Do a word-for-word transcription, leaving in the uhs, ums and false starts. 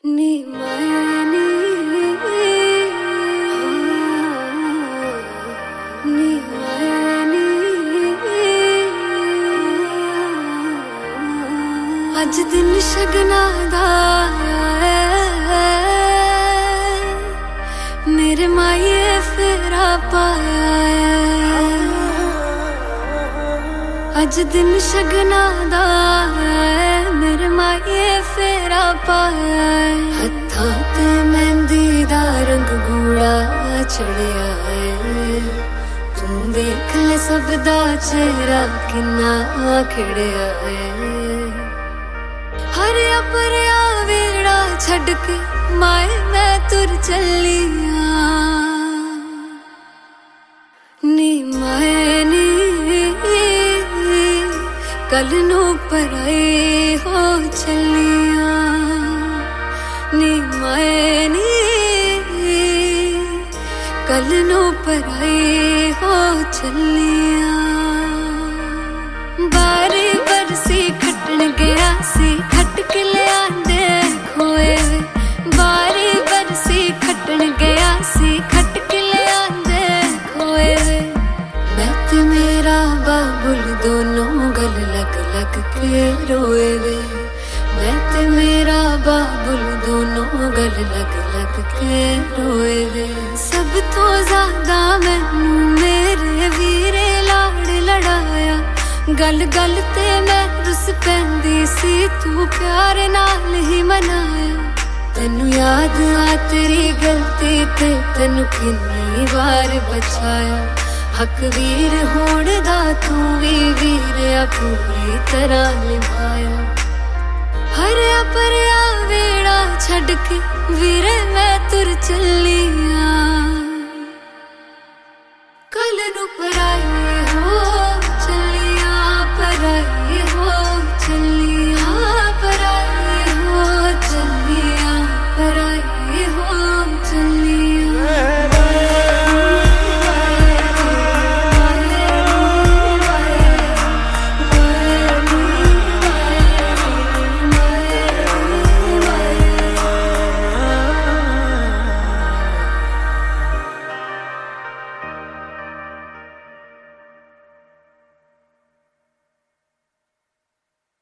नी मायनी नी मायनी अज दिन शगना दा है मेरे माये फेरा पाया है। अज दिन शगना दा है मेरे माये फेरा पाया है। हत्थां ते मेहंदी दा रंग गूड़ा चढ़िया है। तू देख ले सब दा चेहरा किन्ना खिड़िया है। हरिया भरिया वेड़ा छड़ के माए मैं तुर चलिया नी माए नी कल नू पराई हो चलिया नी माए नी कल नू पराई हो चलिया। बारी बरसी खटन गया सी खट के ले आंदे खोए। बारी बरसी खटन गया सी खट के ले आंदे खोए। मैं ते मेरा बाबुल दोनों गल लग लग के रोए वे। मैं ते मेरा बाबुल दोनों गल लग लग के रोए वे। सब तो ज्यादा मैनू मेरे वीरे लाड़ लड़ाया। गल गल ते मैं रुस पैंदी सी तू प्यार नाल ही मनाया। तेनू याद आ तेरी गलती ते तेनू किन्नी बार बचाया। हक वीर होण दा तू भी वीर पूरी तरह निभाया। हरिया भरिया वेड़ा छड़ के वीरे मैं तुर चली